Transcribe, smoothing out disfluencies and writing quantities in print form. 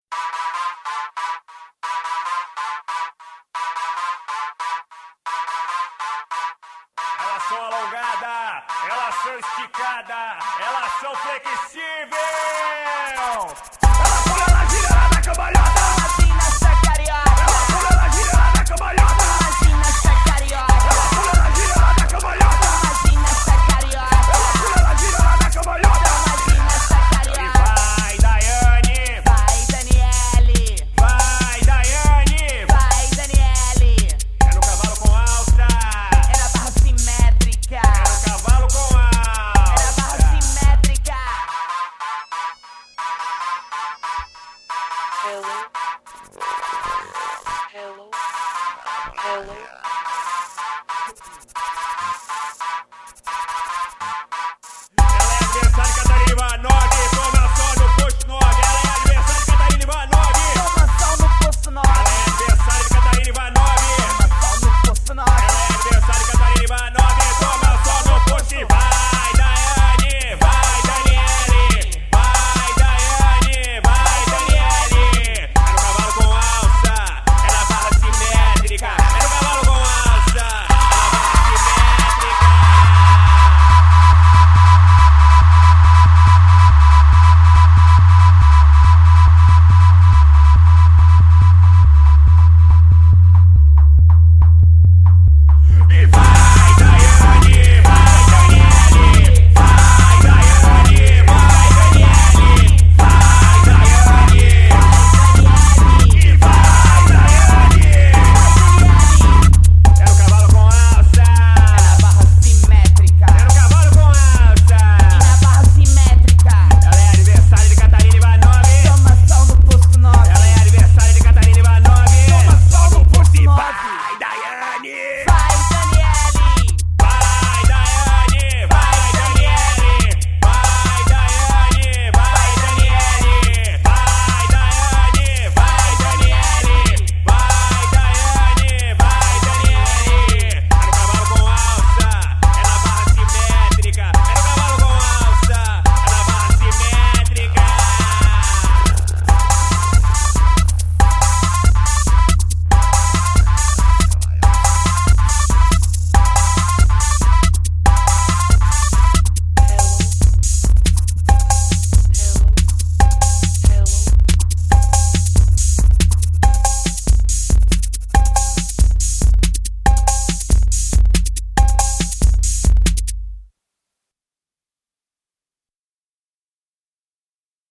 Elas são alongadas, elas são esticadas, elas são flexíveis. Ela pula, ela gira, ela dá cambalhota. Imagina essa carioca. Ela pula, ela gira, ela dá cambalhota. Imagina essa carioca. Ela pula, ela gira, ela dá cambalhota. Imagina essa carioca. Ela pula, ela gira, ela dá cambalhota. Imagina essa E carioca. vai, Daiane. Vai, Daniele. Vai, Daiane. Vai, Daniele. É no cavalo com alça. É na barra simétrica. É no cavalo com alça. É na barra simétrica. Really?